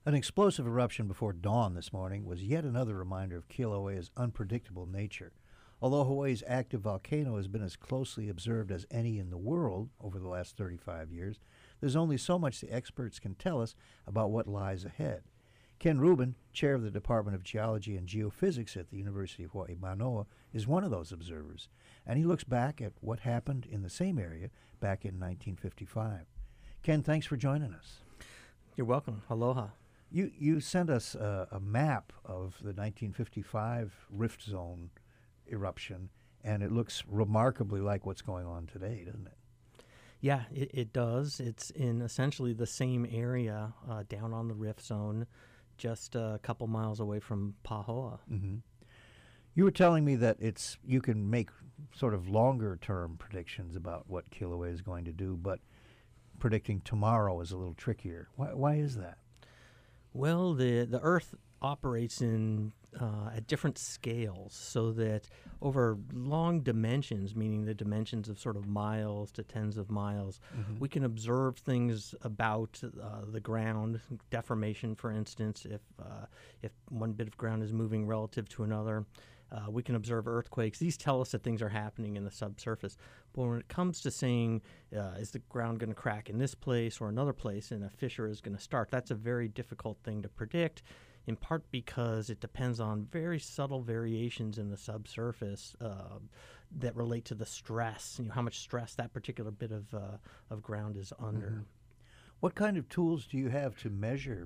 An explosive eruption before dawn this morning was yet another reminder of Kilauea's unpredictable nature. Although Hawaii's active volcano has been as closely observed as any in the world over the last 35 years, there's only so much the experts can tell us about what lies ahead. Ken Rubin, chair of the Department of Geology and Geophysics at the University of Hawaii Manoa, is one of those observers, and he looks back at what happened in the same area back in 1955. Ken, thanks for joining us. You're welcome. Aloha. You sent us a map of the 1955 Rift Zone eruption, and it looks remarkably like what's going on today, doesn't it? Yeah, it does. It's in essentially the same area down on the Rift Zone, just a couple miles away from Pahoa. Mm-hmm. You were telling me that you can make sort of longer-term predictions about what Kilauea is going to do, but predicting tomorrow is a little trickier. Why is that? Well, the Earth operates in at different scales, so that over long dimensions, meaning the dimensions of sort of miles to tens of miles, we can observe things about the ground, deformation, for instance. If one bit of ground is moving relative to another, we can observe earthquakes. These tell us that things are happening in the subsurface. But when it comes to saying, is the ground going to crack in this place or another place and a fissure is going to start, that's a very difficult thing to predict, in part because it depends on very subtle variations in the subsurface that relate to the stress, how much stress that particular bit of ground is under. Mm-hmm. What kind of tools do you have to measure,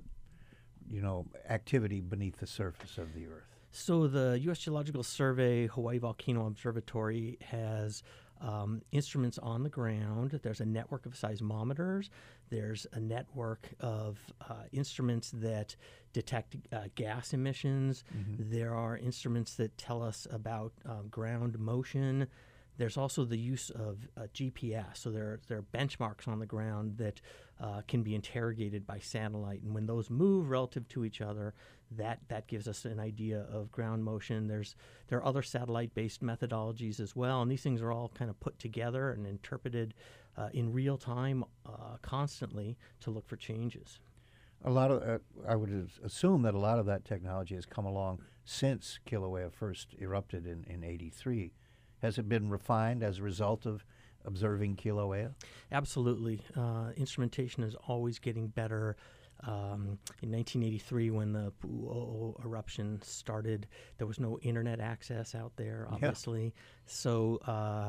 activity beneath the surface of the Earth? So the U.S. Geological Survey Hawaii Volcano Observatory has instruments on the ground. There's a network of seismometers. There's a network of instruments that detect gas emissions. Mm-hmm. There are instruments that tell us about ground motion. There's also the use of GPS. So there are benchmarks on the ground that can be interrogated by satellite. And when those move relative to each other, that gives us an idea of ground motion. There are other satellite-based methodologies as well. And these things are all kind of put together and interpreted in real time constantly to look for changes. A lot of I would assume that a lot of that technology has come along since Kilauea first erupted in 83. Has it been refined as a result of observing Kilauea? Absolutely. Instrumentation is always getting better. In 1983, when the Pu'u'o eruption started, there was no internet access out there, obviously. Yeah. So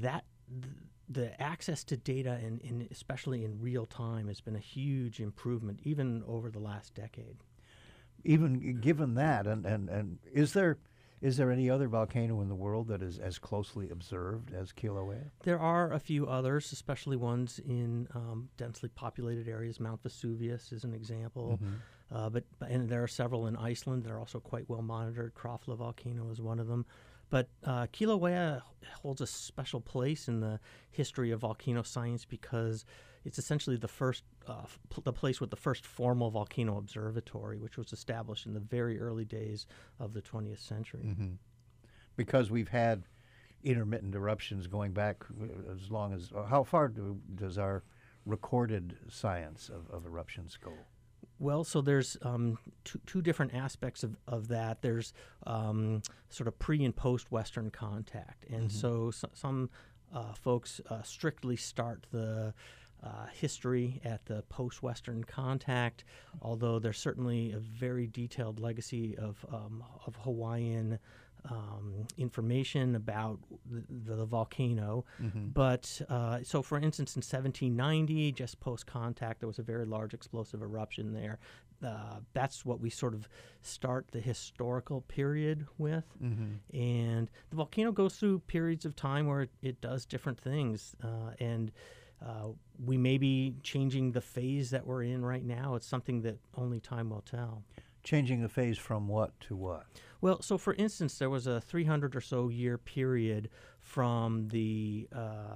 the access to data, and especially in real time, has been a huge improvement, even over the last decade. Even given that, and is there any other volcano in the world that is as closely observed as Kilauea? There are a few others, especially ones in densely populated areas. Mount Vesuvius is an example. Mm-hmm. And there are several in Iceland that are also quite well monitored. Krafla volcano is one of them. But Kilauea holds a special place in the history of volcano science because it's essentially the first, the place with the first formal volcano observatory, which was established in the very early days of the 20th century. Mm-hmm. Because we've had intermittent eruptions going back as long as, how far does our recorded science of eruptions go? Well, so there's two different aspects of that. There's sort of pre- and post-Western contact. And so some folks strictly start the history at the post-Western contact, although there's certainly a very detailed legacy of Hawaiian information about the volcano. Mm-hmm. But so, for instance, in 1790, just post-contact, there was a very large explosive eruption there. That's what we sort of start the historical period with. Mm-hmm. And the volcano goes through periods of time where it does different things. And we may be changing the phase that we're in right now. It's something that only time will tell. Changing the phase from what to what? Well, so for instance, there was a 300 or so year period from the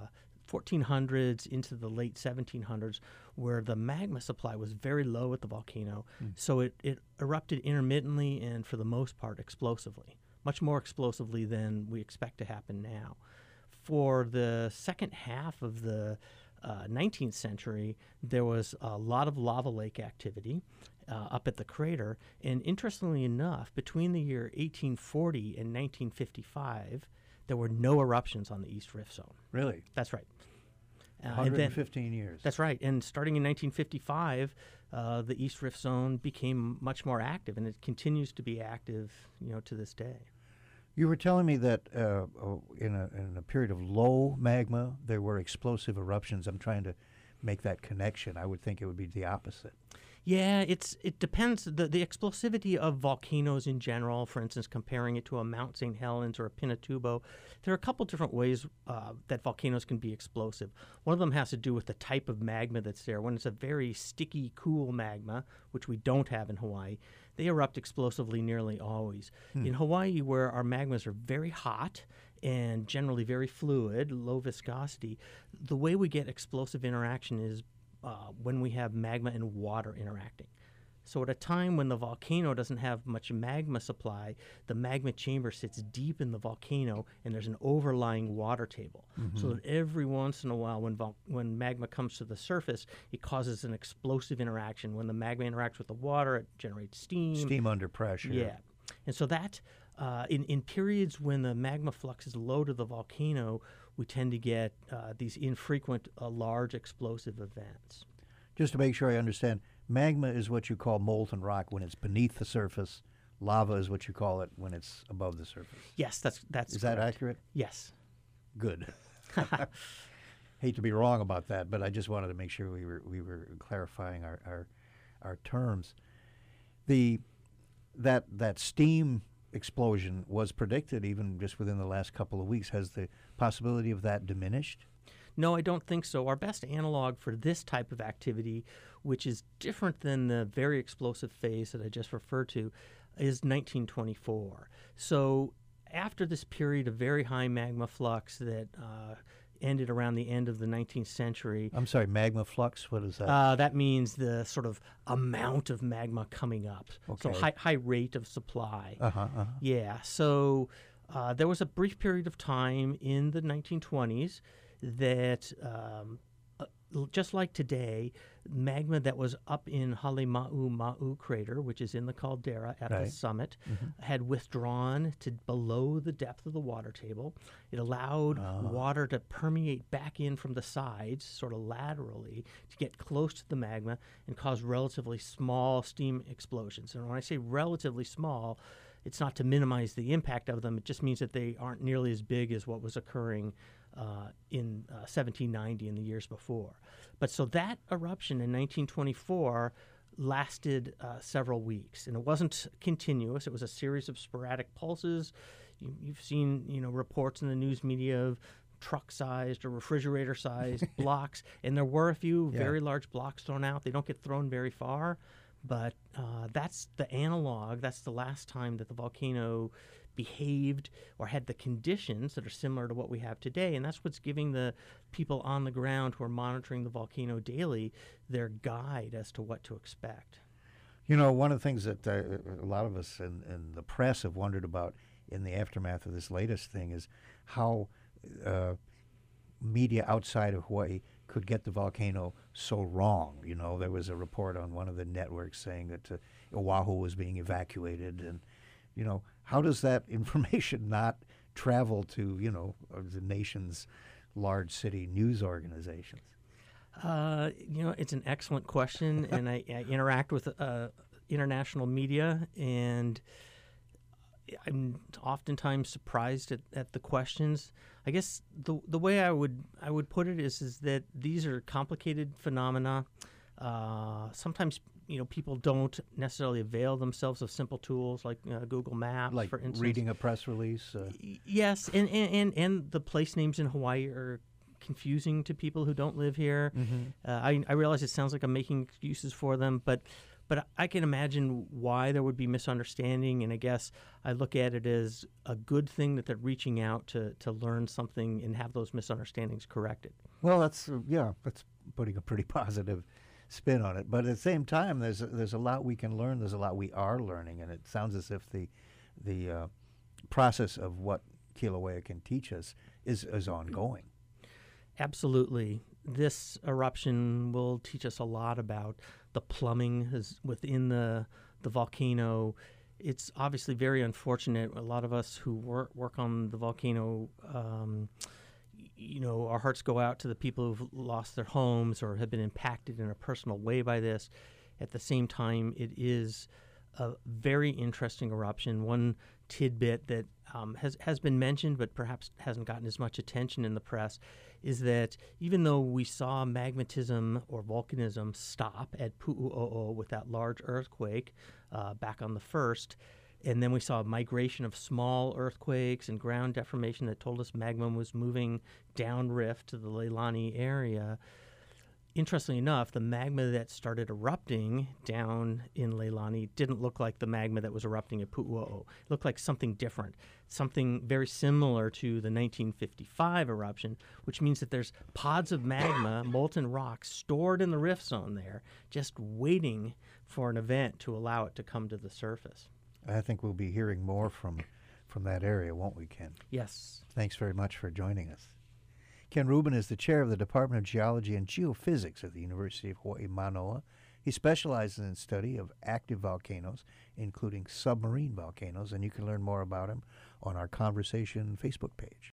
1400s into the late 1700s where the magma supply was very low at the volcano. So it erupted intermittently and for the most part explosively, much more explosively than we expect to happen now. For the second half of the 19th century, there was a lot of lava lake activity. up at the crater. And interestingly enough, between the year 1840 and 1955, there were no eruptions on the East Rift Zone. Really? That's right. And 115 years. That's right. And starting in 1955, the East Rift Zone became much more active, and it continues to be active, to this day. You were telling me that in a period of low magma, there were explosive eruptions. I'm trying to make that connection. I would think it would be the opposite. Yeah, it depends. The explosivity of volcanoes in general, for instance, comparing it to a Mount St. Helens or a Pinatubo, there are a couple different ways that volcanoes can be explosive. One of them has to do with the type of magma that's there. When it's a very sticky, cool magma, which we don't have in Hawaii, they erupt explosively nearly always. In Hawaii, where our magmas are very hot and generally very fluid, low viscosity, the way we get explosive interaction is when we have magma and water interacting. So at a time when the volcano doesn't have much magma supply, the magma chamber sits deep in the volcano, and there's an overlying water table. So that every once in a while, when magma comes to the surface, it causes an explosive interaction. When the magma interacts with the water, it generates steam. Steam under pressure. Yeah. And so that, in periods when the magma flux is low to the volcano, we tend to get these infrequent, large explosive events. Just to make sure I understand, magma is what you call molten rock when it's beneath the surface. Lava is what you call it when it's above the surface. Yes, that's Is correct. that accurate? Yes. Good. Hate to be wrong about that, but I just wanted to make sure we were clarifying our terms. That steam explosion was predicted even just within the last couple of weeks. Has the possibility of that diminished? No, I don't think so. Our best analog for this type of activity, which is different than the very explosive phase that I just referred to, is 1924. So after this period of very high magma flux that ended around the end of the 19th century. I'm sorry, magma flux? What is that? That means the sort of amount of magma coming up. Okay. So high rate of supply. Uh-huh. Yeah. So there was a brief period of time in the 1920s that, just like today, magma that was up in Halema'u crater, which is in the caldera at the summit, had withdrawn to below the depth of the water table. It allowed water to permeate back in from the sides, sort of laterally, to get close to the magma and cause relatively small steam explosions. And when I say relatively small, it's not to minimize the impact of them. It just means that they aren't nearly as big as what was occurring in 1790 and the years before. But so that eruption in 1924 lasted several weeks, and it wasn't continuous. It was a series of sporadic pulses. You've seen, reports in the news media of truck-sized or refrigerator-sized blocks, and there were a few very large blocks thrown out. They don't get thrown very far, but that's the analog. That's the last time that the volcano behaved or had the conditions that are similar to what we have today, and that's what's giving the people on the ground who are monitoring the volcano daily their guide as to what to expect. One of the things that a lot of us in the press have wondered about in the aftermath of this latest thing is how media outside of Hawaii could get the volcano so wrong. There was a report on one of the networks saying that Oahu was being evacuated, and how does that information not travel to the nation's large city news organizations? It's an excellent question, and I interact with international media, and I'm oftentimes surprised at the questions. I guess the way I would put it is that these are complicated phenomena. Sometimes people don't necessarily avail themselves of simple tools like Google Maps, like for instance. Reading a press release. Yes, and the place names in Hawaii are confusing to people who don't live here. I realize it sounds like I'm making excuses for them, but I can imagine why there would be misunderstanding, and I guess I look at it as a good thing that they're reaching out to learn something and have those misunderstandings corrected. Well, that's putting a pretty positive spin on it. But at the same time, there's a lot we can learn. There's a lot we are learning, and it sounds as if the process of what Kilauea can teach us is ongoing. Absolutely. this eruption will teach us a lot about the plumbing within the volcano. It's obviously very unfortunate. A lot of us who work on the volcano, our hearts go out to the people who've lost their homes or have been impacted in a personal way by this. At the same time, it is a very interesting eruption. One tidbit that has been mentioned but perhaps hasn't gotten as much attention in the press is that even though we saw magmatism or volcanism stop at Pu'u'o'o with that large earthquake back on the 1st, and then we saw a migration of small earthquakes and ground deformation that told us magma was moving down rift to the Leilani area. Interestingly enough, the magma that started erupting down in Leilani didn't look like the magma that was erupting at Pu'u'o'o. It looked like something different, something very similar to the 1955 eruption, which means that there's pods of magma, molten rock, stored in the rift zone there, just waiting for an event to allow it to come to the surface. I think we'll be hearing more from that area, won't we, Ken? Yes. Thanks very much for joining us. Ken Rubin is the chair of the Department of Geology and Geophysics at the University of Hawaii, Manoa. He specializes in the study of active volcanoes, including submarine volcanoes, and you can learn more about him on our Conversation Facebook page.